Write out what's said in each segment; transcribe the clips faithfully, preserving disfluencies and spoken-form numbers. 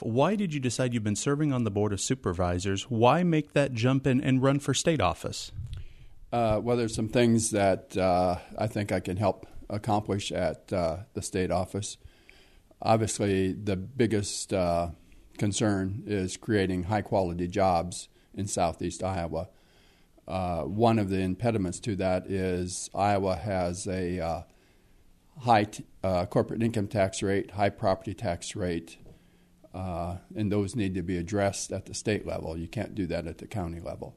why did you decide you've been serving on the Board of Supervisors? Why make that jump in and run for state office? Uh, well, there's some things that uh, I think I can help accomplish at uh, the state office. Obviously, the biggest uh, concern is creating high-quality jobs in southeast Iowa. Uh, one of the impediments to that is Iowa has a uh, high t- uh, corporate income tax rate, high property tax rate, uh, and those need to be addressed at the state level. You can't do that at the county level.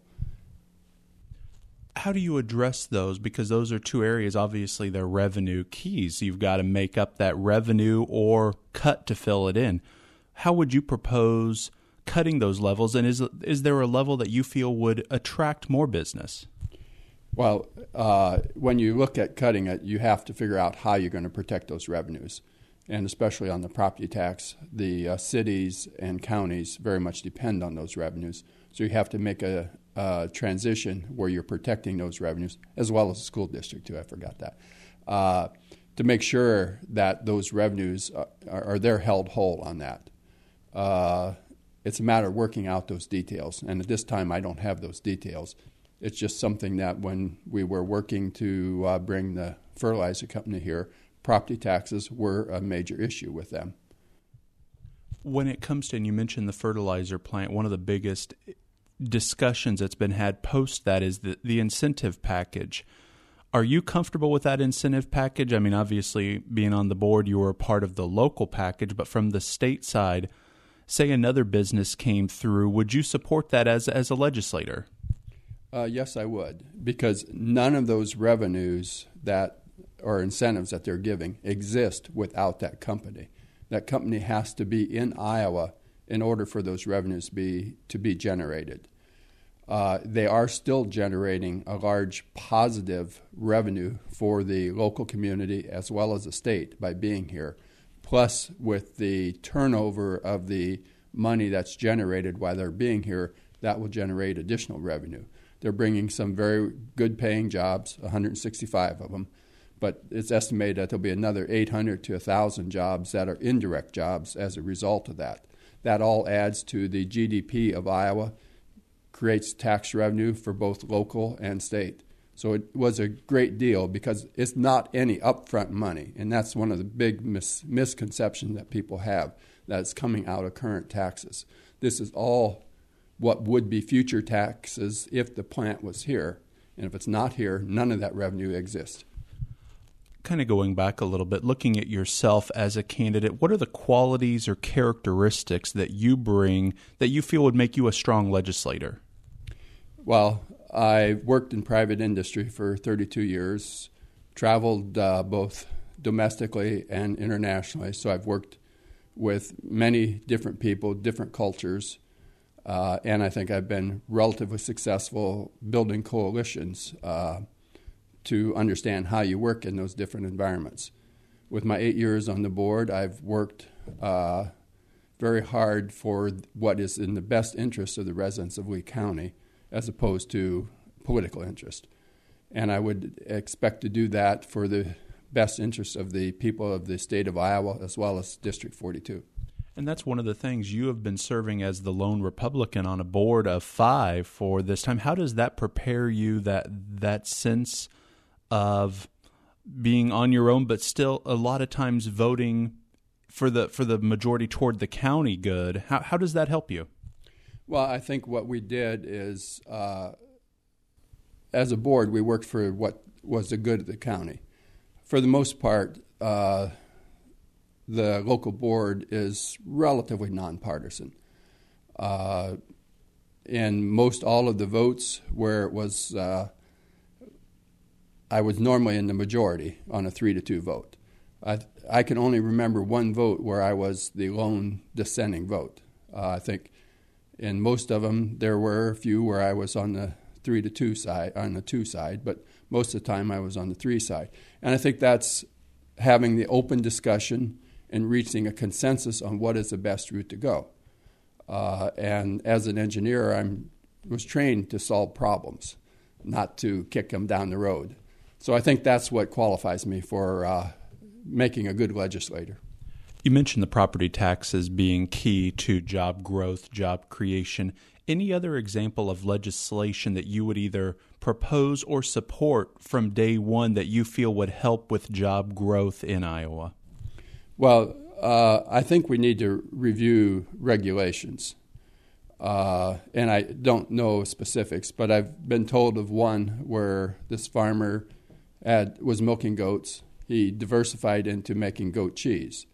How do you address those? Because those are two areas, obviously, they're revenue keys. You've got to make up that revenue or cut to fill it in. How would you propose cutting those levels, and is is there a level that you feel would attract more business? Well, uh, when you look at cutting it, you have to figure out how you're going to protect those revenues, and especially on the property tax, the uh, cities and counties very much depend on those revenues. So you have to make a, a transition where you're protecting those revenues, as well as the school district too. I forgot that. Uh, to make sure that those revenues are, are they're held whole on that. Uh, It's a matter of working out those details, and at this time I don't have those details. It's just something that when we were working to uh, bring the fertilizer company here, property taxes were a major issue with them. When it comes to, and you mentioned the fertilizer plant, one of the biggest discussions that's been had post that is the, the incentive package. Are you comfortable with that incentive package? I mean, obviously, being on the board, you were a part of the local package, but from the state side, say another business came through, would you support that as as a legislator? Uh, yes, I would, because none of those revenues that or incentives that they're giving exist without that company. That company has to be in Iowa in order for those revenues be to be generated. Uh, they are still generating a large positive revenue for the local community as well as the state by being here. Plus, with the turnover of the money that's generated while they're being here, that will generate additional revenue. They're bringing some very good paying jobs, one hundred sixty-five of them, but it's estimated that there'll be another eight hundred to one thousand jobs that are indirect jobs as a result of that. That all adds to the G D P of Iowa, creates tax revenue for both local and state. So it was a great deal because it's not any upfront money, and that's one of the big mis- misconceptions that people have that's coming out of current taxes. This is all what would be future taxes if the plant was here, and if it's not here, none of that revenue exists. Kind of going back a little bit, looking at yourself as a candidate, what are the qualities or characteristics that you bring that you feel would make you a strong legislator? Well, I worked in private industry for thirty-two years, traveled uh, both domestically and internationally, so I've worked with many different people, different cultures, uh, and I think I've been relatively successful building coalitions uh, to understand how you work in those different environments. With my eight years on the board, I've worked uh, very hard for what is in the best interest of the residents of Lee County, as opposed to political interest. And I would expect to do that for the best interest of the people of the state of Iowa as well as District forty-two. And that's one of the things. You have been serving as the lone Republican on a board of five for this time. How does that prepare you, that that sense of being on your own, but still a lot of times voting for the for the majority toward the county good? How how does that help you? Well, I think what we did is, uh, as a board, we worked for what was the good of the county. For the most part, uh, the local board is relatively nonpartisan. Uh, in most all of the votes where it was, uh, I was normally in the majority on a three to two vote. I, I can only remember one vote where I was the lone dissenting vote. Uh, I think in most of them, there were a few where I was on the three to two side, on the two side, but most of the time I was on the three side. And I think that's having the open discussion and reaching a consensus on what is the best route to go. Uh, and as an engineer, I was trained to solve problems, not to kick them down the road. So I think that's what qualifies me for uh, making a good legislator. You mentioned the property taxes being key to job growth, job creation. Any other example of legislation that you would either propose or support from day one that you feel would help with job growth in Iowa? Well, uh, I think we need to review regulations. Uh, and I don't know specifics, but I've been told of one where this farmer had, was milking goats. He diversified into making goat cheese.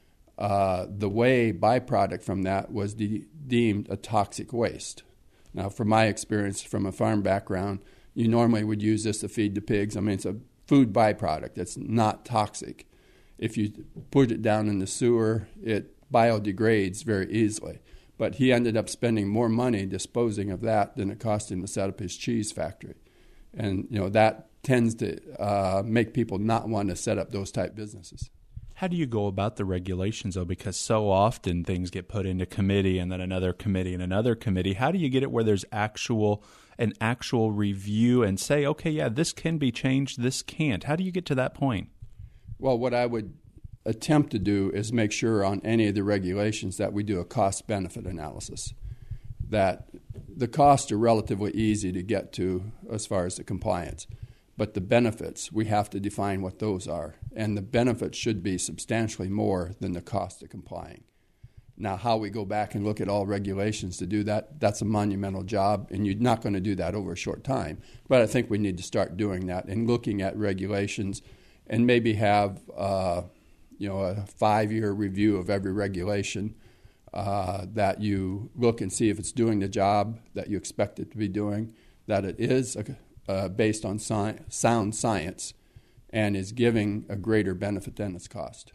Uh, the whey byproduct from that was de- deemed a toxic waste. Now, from my experience from a farm background, you normally would use this to feed the pigs. I mean, it's a food byproduct. It's not toxic. If you put it down in the sewer, it biodegrades very easily. But he ended up spending more money disposing of that than it cost him to set up his cheese factory. And, you know, that tends to uh, make people not want to set up those type businesses. How do you go about the regulations, though? Because so often things get put into committee and then another committee and another committee. How do you get it where there's actual an actual review and say, okay, yeah, this can be changed, this can't? How do you get to that point? Well, what I would attempt to do is make sure on any of the regulations that we do a cost-benefit analysis, that the costs are relatively easy to get to as far as the compliance. But the benefits, we have to define what those are. And the benefits should be substantially more than the cost of complying. Now, how we go back and look at all regulations to do that, that's a monumental job, and you're not going to do that over a short time. But I think we need to start doing that and looking at regulations and maybe have uh, you know, a five-year review of every regulation uh, that you look and see if it's doing the job that you expect it to be doing, that it is a Uh, based on sci- sound science and is giving a greater benefit than its cost.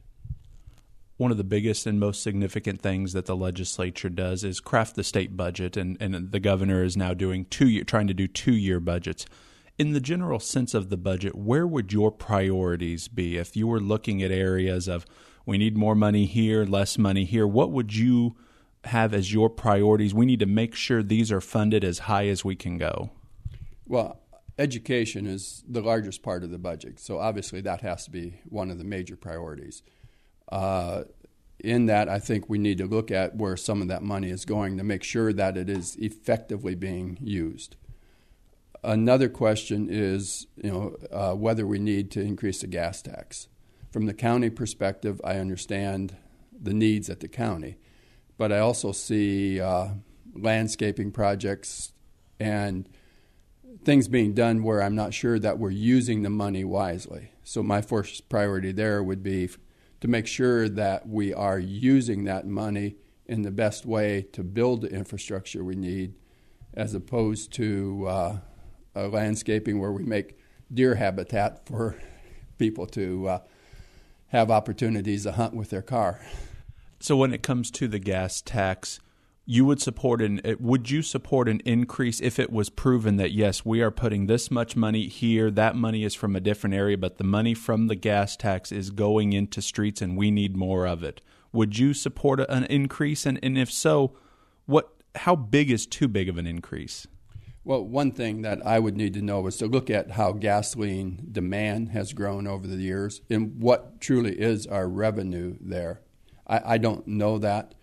One of the biggest and most significant things that the legislature does is craft the state budget, and, and the governor is now doing two year, trying to do two-year budgets. In the general sense of the budget, where would your priorities be if you were looking at areas of we need more money here, less money here? What would you have as your priorities? We need to make sure these are funded as high as we can go. Well, education is the largest part of the budget, so obviously that has to be one of the major priorities. Uh, in that, I think we need to look at where some of that money is going to make sure that it is effectively being used. Another question is, you know, uh, whether we need to increase the gas tax. From the county perspective, I understand the needs at the county, but I also see uh, landscaping projects and things being done where I'm not sure that we're using the money wisely. So my first priority there would be to make sure that we are using that money in the best way to build the infrastructure we need, as opposed to uh, uh, landscaping where we make deer habitat for people to uh, have opportunities to hunt with their car. So when it comes to the gas tax, you would support an would you support an increase if it was proven that, yes, we are putting this much money here, that money is from a different area, but the money from the gas tax is going into streets and we need more of it? Would you support an increase? And, and if so, what? How big is too big of an increase? Well, one thing that I would need to know is to look at how gasoline demand has grown over the years and what truly is our revenue there. I, I don't know that.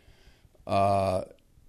Uh,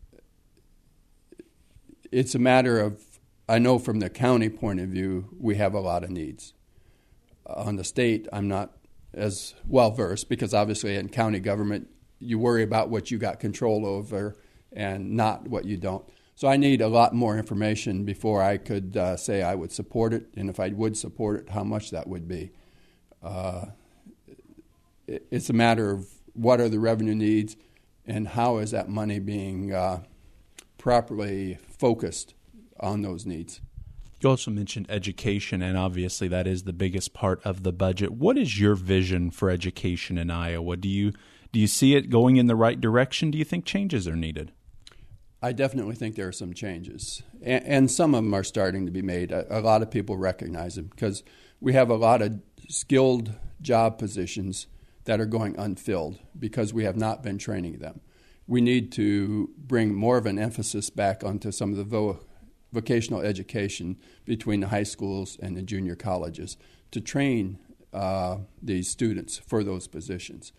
It's a matter of, I know from the county point of view, we have a lot of needs. Uh, on the state, I'm not as well versed because obviously in county government, you worry about what you got control over and not what you don't. So I need a lot more information before I could uh, say I would support it, and if I would support it, how much that would be. Uh, it, it's a matter of what are the revenue needs and how is that money being uh, properly focused on those needs. You also mentioned education, and obviously that is the biggest part of the budget. What is your vision for education in Iowa? Do you do you see it going in the right direction? Do you think changes are needed? I definitely think there are some changes, and, and some of them are starting to be made. A, a lot of people recognize them because we have a lot of skilled job positions that are going unfilled because we have not been training them. We need to bring more of an emphasis back onto some of the vo- vocational education between the high schools and the junior colleges to train uh, these students for those positions.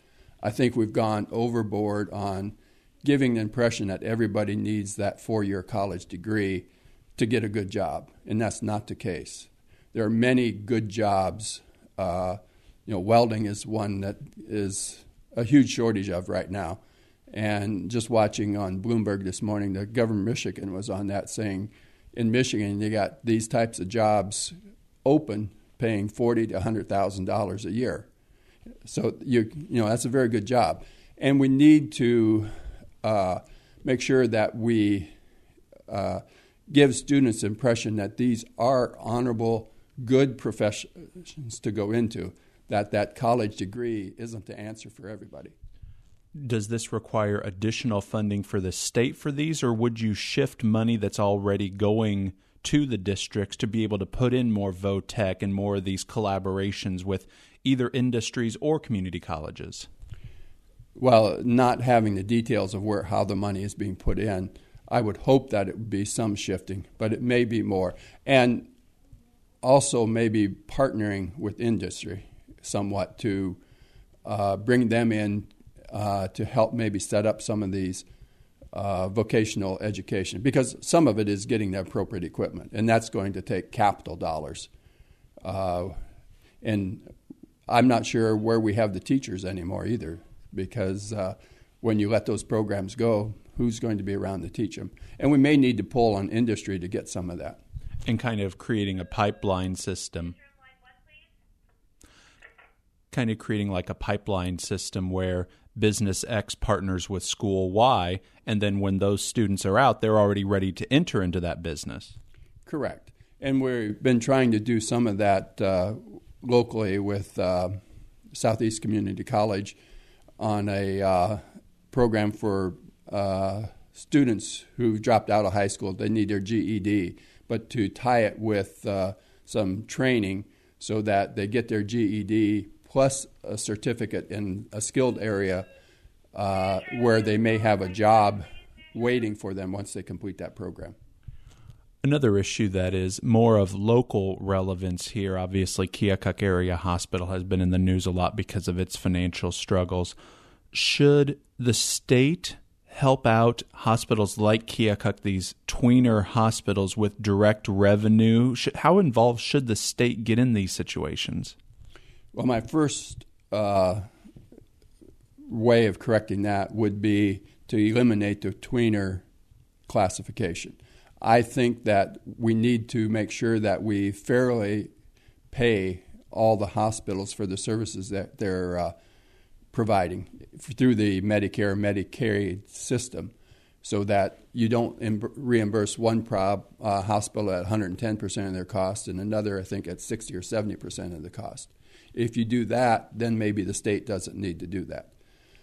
I think we've gone overboard on giving the impression that everybody needs that four-year college degree to get a good job, and that's not the case. There are many good jobs. Uh, you know, welding is one that is a huge shortage of right now. And just watching on Bloomberg this morning, the governor of Michigan was on that saying, in Michigan, you got these types of jobs open, paying forty to a hundred thousand dollars a year. So you you know that's a very good job, and we need to uh, make sure that we uh, give students the impression that these are honorable, good professions to go into. That that college degree isn't the answer for everybody. Does this require additional funding for the state for these, or would you shift money that's already going to the districts to be able to put in more VOTech and more of these collaborations with either industries or community colleges? Well, not having the details of where how the money is being put in, I would hope that it would be some shifting, but it may be more. And also maybe partnering with industry somewhat to uh, bring them in uh, to help maybe set up some of these uh, vocational education, because some of it is getting the appropriate equipment, and that's going to take capital dollars. Uh, and I'm not sure where we have the teachers anymore either, because uh, when you let those programs go, who's going to be around to teach them? And we may need to pull on industry to get some of that. And kind of creating a pipeline system. Kind of creating like a pipeline system where business X partners with school Y, and then when those students are out, they're already ready to enter into that business. Correct. And we've been trying to do some of that uh, locally with uh, Southeast Community College on a uh, program for uh, students who dropped out of high school. They need their G E D, but to tie it with uh, some training so that they get their G E D plus a certificate in a skilled area uh, where they may have a job waiting for them once they complete that program. Another issue that is more of local relevance here, obviously Keokuk Area Hospital has been in the news a lot because of its financial struggles. Should the state help out hospitals like Keokuk, these tweener hospitals with direct revenue? Should, how involved should the state get in these situations? Well, my first uh, way of correcting that would be to eliminate the tweener classification. I think that we need to make sure that we fairly pay all the hospitals for the services that they're uh, providing through the Medicare Medicaid system, so that you don't Im- reimburse one prob, uh, hospital at one hundred ten percent of their cost and another, I think, at sixty or seventy percent of the cost. If you do that, then maybe the state doesn't need to do that.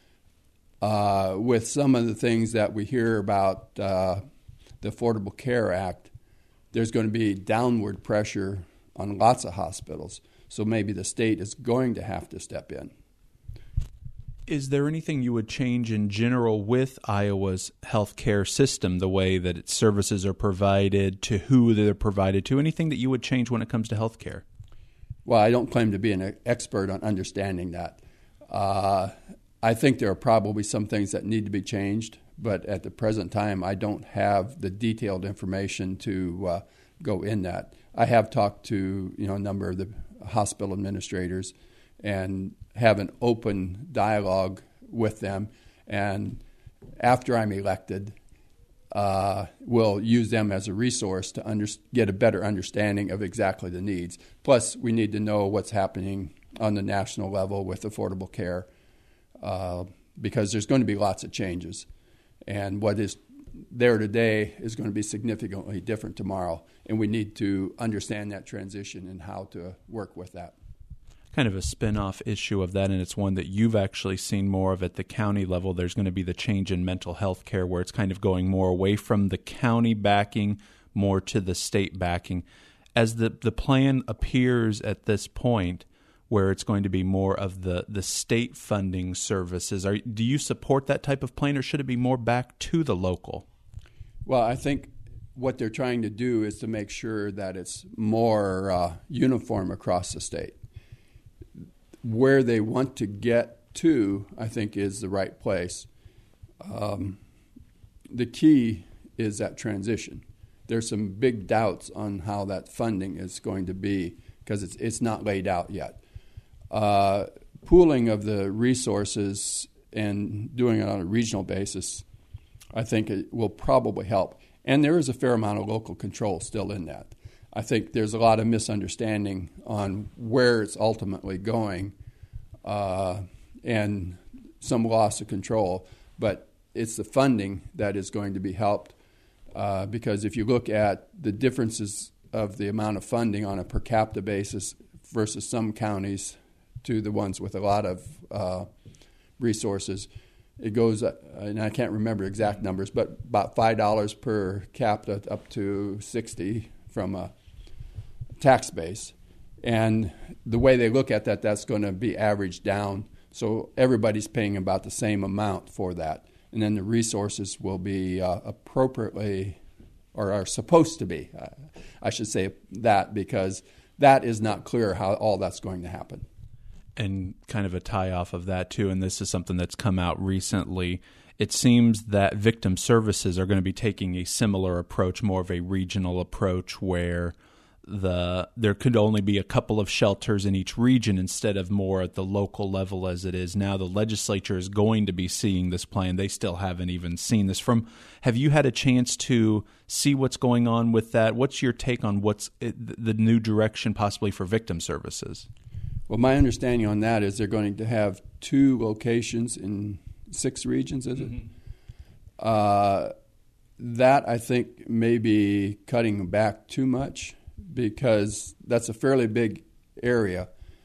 Uh, with some of the things that we hear about uh, the Affordable Care Act, there's going to be downward pressure on lots of hospitals, so maybe the state is going to have to step in. Is there anything you would change in general with Iowa's healthcare system, the way that its services are provided, to who they're provided to? Anything that you would change when it comes to healthcare? Well, I don't claim to be an expert on understanding that. Uh, I think there are probably some things that need to be changed, but at the present time, I don't have the detailed information to uh, go in that. I have talked to you know a number of the hospital administrators and have an open dialogue with them, and after I'm elected, uh, we'll use them as a resource to under, get a better understanding of exactly the needs. Plus, we need to know what's happening on the national level with affordable care, uh, because there's going to be lots of changes, and what is there today is going to be significantly different tomorrow, and we need to understand that transition and how to work with that. Kind of a spin-off issue of that, and it's one that you've actually seen more of at the county level. There's going to be the change in mental health care where it's kind of going more away from the county backing, more to the state backing. As the, the plan appears at this point, where it's going to be more of the, the state funding services, are, do you support that type of plan, or should it be more back to the local? Well, I think what they're trying to do is to make sure that it's more uh, uniform across the state. Where they want to get two, I think, is the right place. Um, the key is that transition. There's some big doubts on how that funding is going to be because it's it's not laid out yet. Uh, pooling of the resources and doing it on a regional basis, I think it will probably help. And there is a fair amount of local control still in that. I think there's a lot of misunderstanding on where it's ultimately going uh, and some loss of control. But it's the funding that is going to be helped uh, because if you look at the differences of the amount of funding on a per capita basis versus some counties to the ones with a lot of uh, resources, it goes, uh, and I can't remember exact numbers, but about five dollars per capita up to sixty from a tax base. And the way they look at that, that's going to be averaged down. So everybody's paying about the same amount for that. And then the resources will be uh, appropriately, or are supposed to be, uh, I should say that, because that is not clear how all that's going to happen. And kind of a tie off of that too, and this is something that's come out recently, it seems that victim services are going to be taking a similar approach, more of a regional approach where the there could only be a couple of shelters in each region instead of more at the local level as it is now. The legislature is going to be seeing this plan. They still haven't even seen this. From have you had a chance to see what's going on with that? What's your take on what's the new direction possibly for victim services? Well, my understanding on that is they're going to have two locations in six regions, is it? Mm-hmm. Uh, that, I think, may be cutting back too much because that's a fairly big area.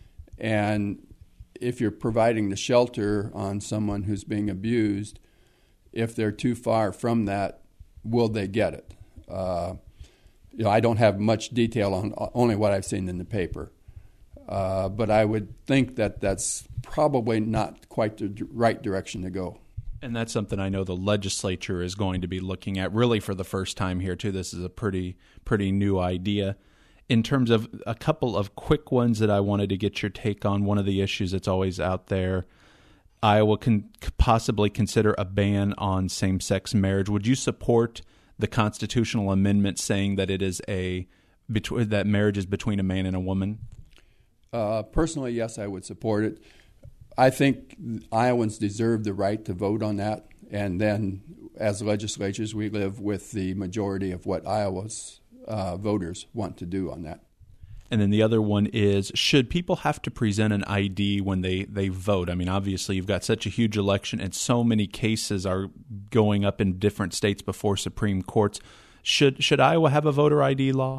And if you're providing the shelter on someone who's being abused, if they're too far from that, will they get it? Uh, you know, I don't have much detail on only what I've seen in the paper. Uh, but I would think that that's probably not quite the d- right direction to go. And that's something I know the legislature is going to be looking at really for the first time here, too. This is a pretty pretty new idea. In terms of a couple of quick ones that I wanted to get your take on, one of the issues that's always out there, Iowa can possibly consider a ban on same-sex marriage. Would you support the constitutional amendment saying that it is a between, that marriage is between a man and a woman? Uh, personally, yes, I would support it. I think Iowans deserve the right to vote on that, and then as legislatures, we live with the majority of what Iowa's uh, voters want to do on that. And then the other one is, should people have to present an I D when they, they vote? I mean, obviously, you've got such a huge election, and so many cases are going up in different states before Supreme Courts. Should should Iowa have a voter I D law?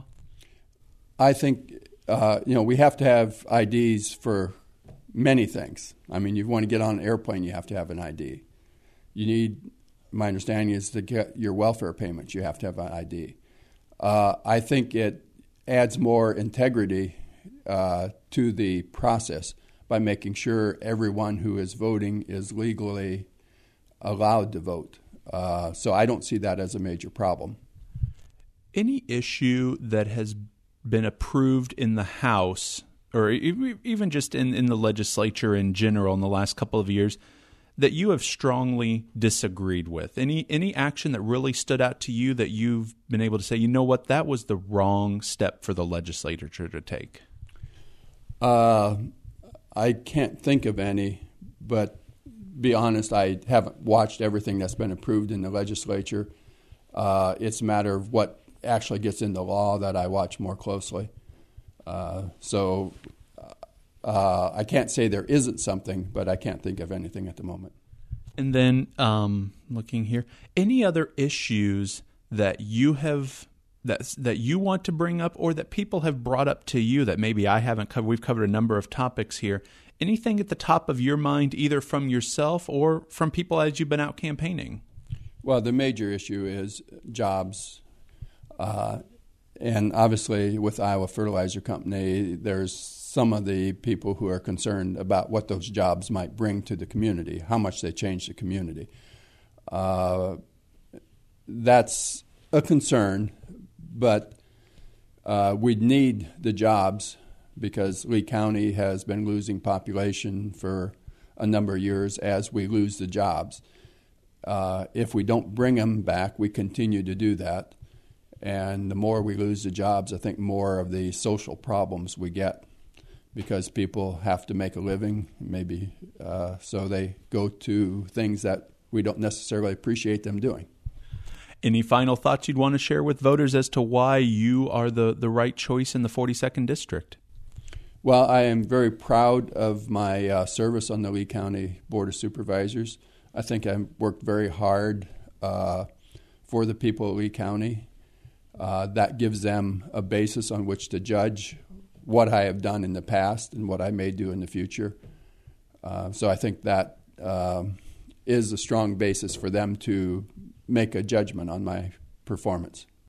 I think... Uh, you know, we have to have I Ds for many things. I mean, you want to get on an airplane, you have to have an I D. You need, my understanding is to get your welfare payments, you have to have an I D. Uh, I think it adds more integrity uh, to the process by making sure everyone who is voting is legally allowed to vote. Uh, so I don't see that as a major problem. Any issue that has been approved in the House, or even just in, in the legislature in general in the last couple of years, that you have strongly disagreed with? Any any action that really stood out to you that you've been able to say, you know what, that was the wrong step for the legislature to take? Uh, I can't think of any, but be honest, I haven't watched everything that's been approved in the legislature. Uh, it's a matter of what actually gets into law that I watch more closely. Uh, so uh, I can't say there isn't something, but I can't think of anything at the moment. And then um, looking here, any other issues that you have that that you want to bring up, or that people have brought up to you that maybe I haven't covered? We've covered a number of topics here. Anything at the top of your mind, either from yourself or from people as you've been out campaigning? Well, the major issue is jobs. Uh, and obviously with Iowa Fertilizer Company, there's some of the people who are concerned about what those jobs might bring to the community, how much they change the community. Uh, that's a concern, but uh, we need the jobs because Lee County has been losing population for a number of years as we lose the jobs. Uh, if we don't bring them back, we continue to do that. And the more we lose the jobs, I think more of the social problems we get, because people have to make a living, maybe, uh, so they go to things that we don't necessarily appreciate them doing. Any final thoughts you'd want to share with voters as to why you are the, the right choice in the forty-second District? Well, I am very proud of my uh, service on the Lee County Board of Supervisors. I think I've worked very hard uh, for the people of Lee County. Uh, that gives them a basis on which to judge what I have done in the past and what I may do in the future. Uh, so I think that um, is a strong basis for them to make a judgment on my performance.